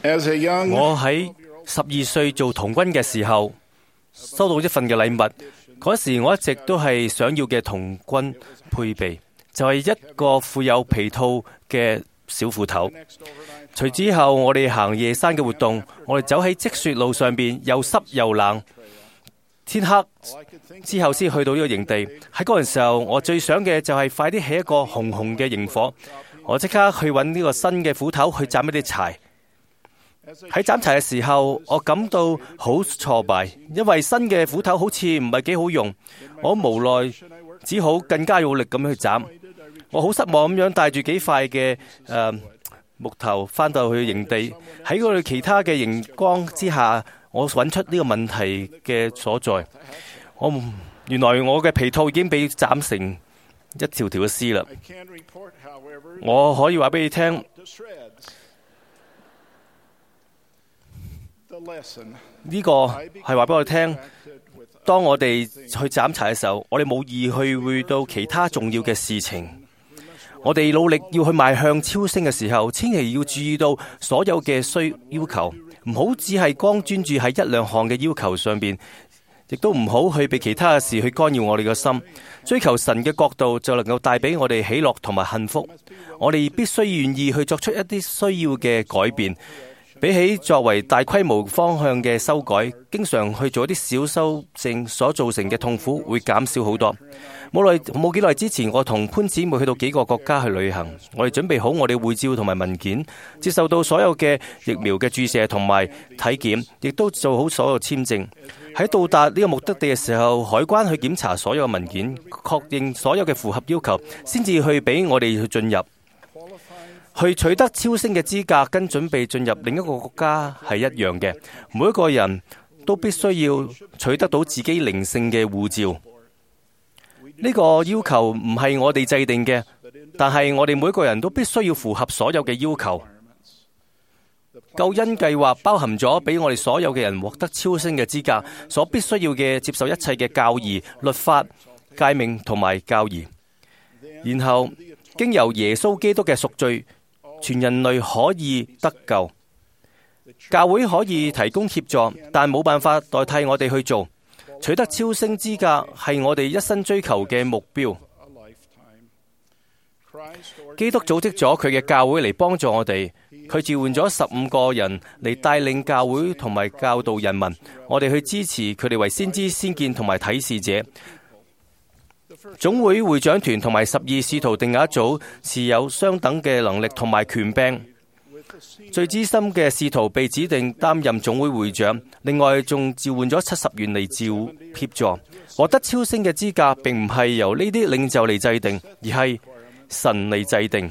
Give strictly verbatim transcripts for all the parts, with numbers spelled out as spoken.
As a young 我喺十二歲做童軍嘅時候，收到一份嘅禮物。嗰時我一直都係想要嘅童軍配備，就係一個附有皮套嘅小斧頭。隨之後，我哋行夜山嘅活動，我哋走喺積雪路上邊，又濕又冷。天黑之後先去到呢個營地。喺嗰陣時候，我最想嘅就係快啲起一個紅紅嘅營火。我即刻去揾呢個新嘅斧頭去斬一啲柴。喺斬柴嘅時候，我感到好挫敗，因為新嘅斧頭好似唔係幾好用。我無奈只好更加用力咁去斬。我好失望咁樣帶住幾塊嘅誒木頭返到去營地。喺我哋其他嘅熒光之下，我揾出呢個問題嘅所在。我原來我嘅皮套已經被斬成一條條嘅絲啦。我可以話俾你聽，呢個係話俾我哋聽，當我哋去斬柴嘅時候，我哋冇意去會到其他重要嘅事情。我哋努力要去邁向超升嘅時候，千祈要注意到所有嘅需要求，唔好只係光專注喺一兩項嘅要求上邊，亦都唔好去被其他嘅事去干擾我哋嘅心。追求神嘅國度就能夠帶俾我哋喜樂同埋幸福。我哋必須願意去作出一啲需要嘅改變。比起作為大規模方向嘅修改，經常去做一啲小修正所造成嘅痛苦會減少好多。冇耐冇幾耐之前，我同潘姊妹去到幾個國家去旅行，我哋準備好我哋護照同埋文件，接受到所有嘅疫苗嘅注射同埋體檢，亦都做好所有簽證。喺到達呢個目的地嘅時候，海關去檢查所有文件，確認所有嘅符合要求，先至去俾我哋去進入。去取得超升嘅資格，跟準備進入另一個國家係一樣嘅。每一個人都必須要取得到自己靈性嘅護照。呢個要求唔係我哋制定嘅，但係我哋每一個人都必須要符合所有嘅要求。救恩計劃包含咗俾我哋所有嘅人獲得超升嘅資格，所必須要嘅接受一切嘅教義、律法、誡命同埋教義，然後經由耶穌基督嘅贖罪，全人類可以得救。教會可以提供協助，但冇辦法代替我哋去做。取得超升資格係我哋一生追求嘅目標。基督組織咗佢嘅教會嚟幫助我哋，佢召喚咗十五個人嚟帶領教會同埋教導人民。我哋去支持佢哋為先知、先見同埋啟示者。總會會長團同埋十二使徒定額組持有相等嘅能力同埋權柄。最資深嘅使徒被指定擔任總會會長，另外仲召喚咗七十員嚟召協助。獲得超升嘅資格並唔係由呢啲領袖嚟制定，而係神嚟制定。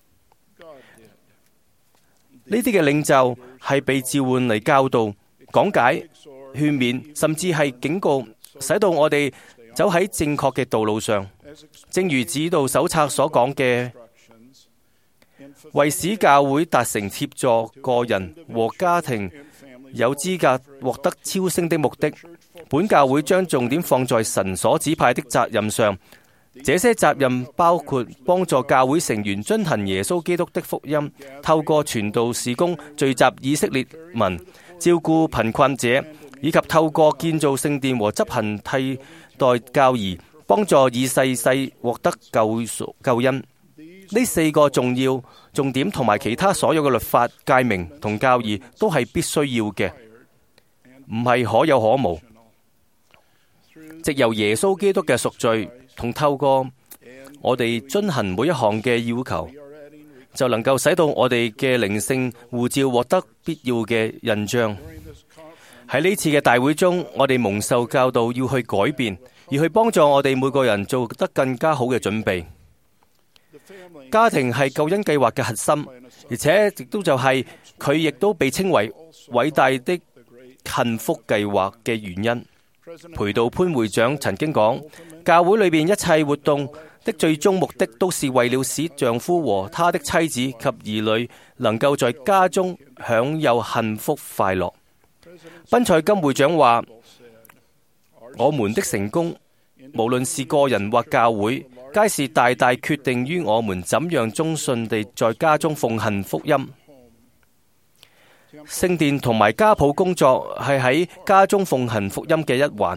呢啲嘅領袖係被召喚嚟教導、講解、勸勉，甚至係警告，使到我哋走喺正確嘅道路上。正如指導手冊所講嘅，為使教會達成協助個人和家庭有資格獲得超升的目的，本教會將重點放在神所指派的責任上。這些責任包括幫助教會成員遵行耶穌基督的福音，透過傳道事工聚集以色列民，照顧貧困者，以及透過建造聖殿和執行替代教義，幫助以世世獲得救救恩。呢四個重要重點同埋其他所有嘅律法、誡命同教義都係必須要嘅，唔係可有可無。藉由耶穌基督嘅贖罪同透過我哋遵行每一項嘅要求，就能夠使到我哋嘅靈性護照獲得必要嘅印章。喺呢次嘅大會中，我哋蒙受教導要去改變，而去幫助我哋每個人做得更加好嘅準備。家庭係救恩計劃嘅核心，而且亦都就係佢亦都被稱為偉大的幸福計劃嘅原因。裴道潘會長曾經講，教會裏邊一切活動的最終目的都是為了使丈夫和他的妻子及兒女能夠在家中享有幸福快樂。賓賽金會長話，我們的成功，無論是個人或教會，皆是大大決定於我們怎樣忠信地在家中奉行福音。 聖殿同埋家譜工作係喺家中奉行福音嘅一環，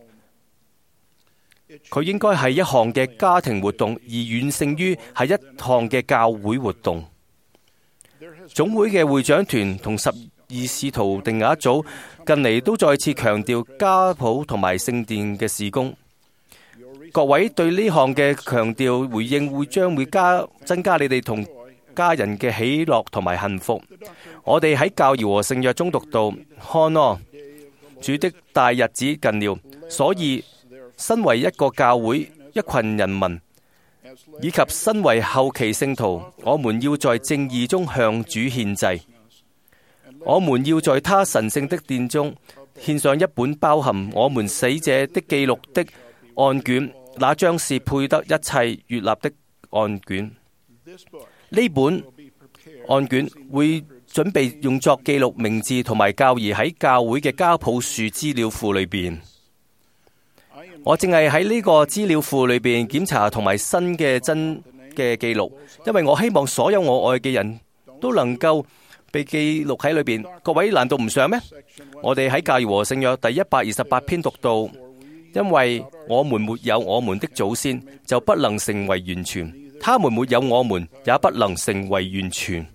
佢應該係一項嘅家庭活動，而遠勝於係一項嘅教會活動。總會嘅會長團同十二使徒定額組近嚟都再次強調家譜同埋聖殿嘅事工。各位對呢項嘅強調回應會將會加增加你哋同家人嘅喜樂同埋幸福。我哋喺教義和聖約中讀到，看啊，主的大日子近了，所以身為一個教會，一群人民，以及身為後期聖徒，我們要在正義中向主獻祭。我們要在他神聖的殿中獻上一本包含我們死者的記錄的案卷，那將是配得一切悅納的案卷。呢本案卷會準備用作記錄名字同埋教義喺教會嘅家譜樹資料庫裏邊。我淨係喺呢個資料庫裏邊檢查同埋新嘅真嘅記錄，因為我希望所有我愛嘅人都能夠被記錄喺裏邊。各位難道唔想咩？我哋喺教義和聖約第一百二十八篇讀到，因為我們沒有我們的祖先，就不能成為完全；他們沒有我們，也不能成為完全。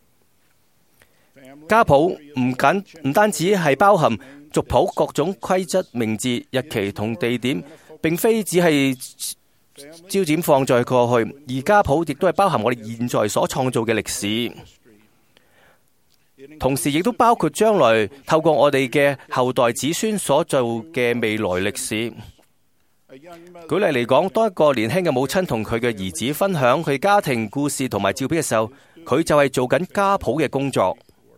家譜唔僅唔單止係包含族譜各種規則、名字、日期同地點，並非只係焦點放在過去，而家譜亦都係包含我哋現在所創造嘅歷史，同時亦都包括將來透過我哋嘅後代子孫所做嘅未來歷史。舉例嚟講，當一個年輕嘅母親同佢嘅兒子分享佢家庭故事同埋照片嘅時候，佢就係做緊家譜嘅工作。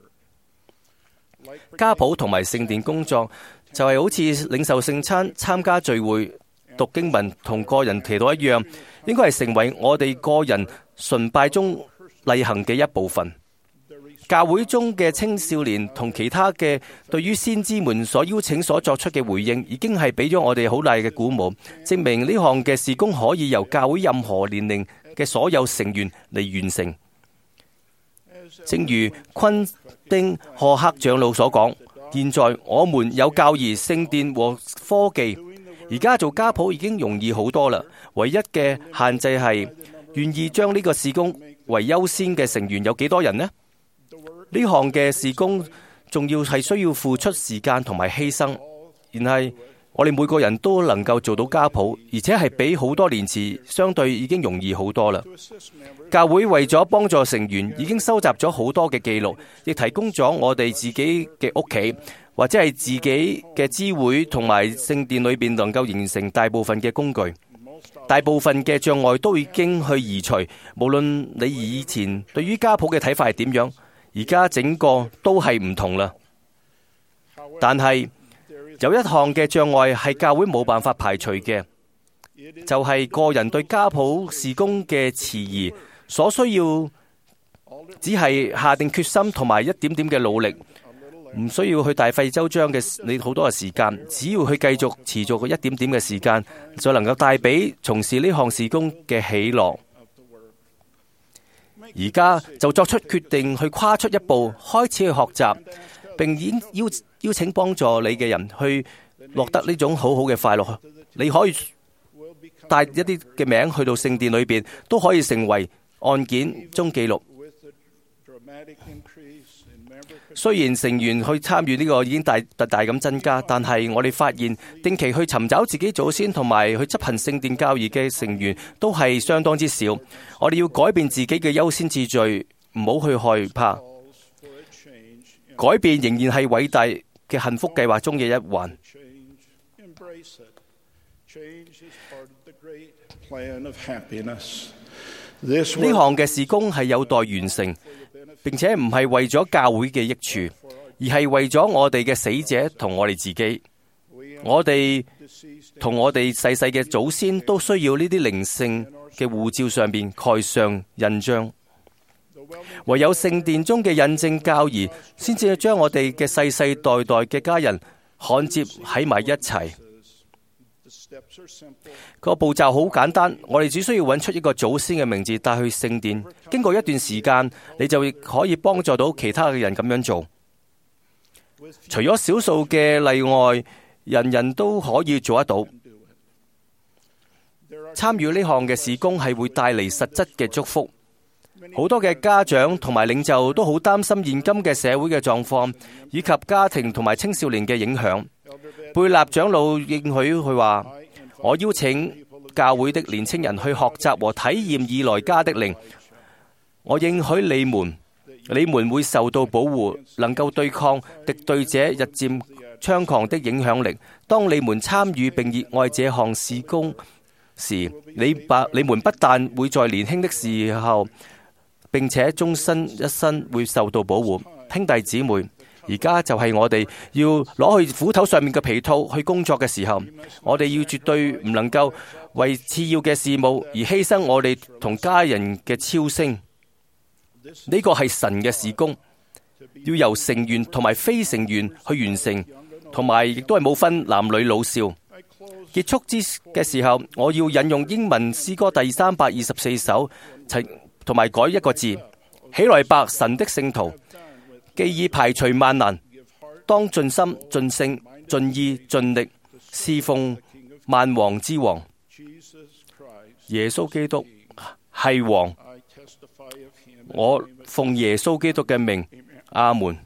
家譜同埋聖殿工作就係好似領受聖餐、參加聚會、讀經文同個人祈禱一樣，應該係成為我哋個人崇拜中例行嘅一部分。教會中嘅青少年同其他嘅對於先知們所邀請所作出嘅回應，已經係俾咗我哋好大嘅鼓舞，證明呢項嘅事工可以由教會任何年齡嘅所有成員嚟完成。正如昆丁賀克長老所講，現在我們有教義、聖殿和科技，而家做家譜已經容易好多啦。唯一嘅限制係願意將呢個事工為優先嘅成員有幾多人呢？呢項嘅事工仲要係需要付出時間同埋犧牲，然係我哋每個人都能夠做到家譜，而且係比好多年前相對已經容易好多啦。教會為咗幫助成員，已經收集咗好多嘅記錄，亦提供咗我哋自己嘅屋企或者係自己嘅支會同埋聖殿裏邊能夠形成大部分嘅工具。大部分嘅障礙都已經去移除，無論你以前對於家譜嘅睇法係點樣，而家整個都係唔同啦。但係有一項嘅障礙係教會冇辦法排除嘅，就係個人對家譜事工嘅遲疑，所需要只係下定決心同埋一點點嘅努力，唔需要去大費周章嘅你好多嘅時間，只要去繼續持續一點點嘅時間，就能夠帶俾從事呢項事工嘅喜樂。而家就作出決定，去跨出一步，開始去學習，並邀邀邀請幫助你嘅人去獲得呢種好好嘅快樂。你可以帶一啲嘅名去到聖殿裏邊，都可以成為案件中記錄。雖然成員去參與呢個已經大大大咁增加，但係我哋發現定期去尋找自己祖先同埋去執行聖殿教義嘅成員都係相當之少。我哋要改變自己嘅優先次序，唔好去害怕。改變仍然係偉大嘅幸福計劃中嘅一環。呢項嘅事工係有待完成，並且唔係為咗教會嘅益處，而係為咗我哋嘅死者同我哋自己。我哋同我哋逝世嘅祖先都需要呢啲靈性嘅護照上邊蓋上印章。唯有聖殿中嘅印證教義，先至將我哋嘅世世代代嘅家人焊接喺埋一齊。個步驟好簡單，我哋只需要揾出一個祖先嘅名字帶去聖殿。經過一段時間，你就可以幫助到其他嘅人咁樣做。 除咗少數嘅例外，人人都可以做得到。參與呢項嘅事工係會帶嚟實質嘅祝福。好多嘅家長同埋領袖都好擔心現今嘅社會嘅狀況，以及家庭同埋青少年嘅影響。貝納長老應許佢話：我邀請教會的年青人去學習和體驗以來加的靈。我應許你們，你們會受到保護，能夠對抗敵對者日漸猖狂的影響力。當你們參與並熱愛這項事工時，你不你們不但會在年輕的時候，並且終身一生會受到保護。兄弟姊妹，而家就係我哋要攞去斧頭上面嘅皮套去工作嘅時候，我哋要絕對唔能夠為次要嘅事務而犧牲我哋同家人嘅超升。呢個係神嘅事工，要由成員同埋非成員去完成，同埋亦都係冇分男女老少。結束之嘅時候，我要引用英文詩歌第三百二十四首，同埋改一個字：起來吧，神的聖徒，既已排除萬難，當盡心、盡性、盡意、盡力侍奉萬王之王。耶穌基督係王，我奉耶穌基督嘅名，阿門。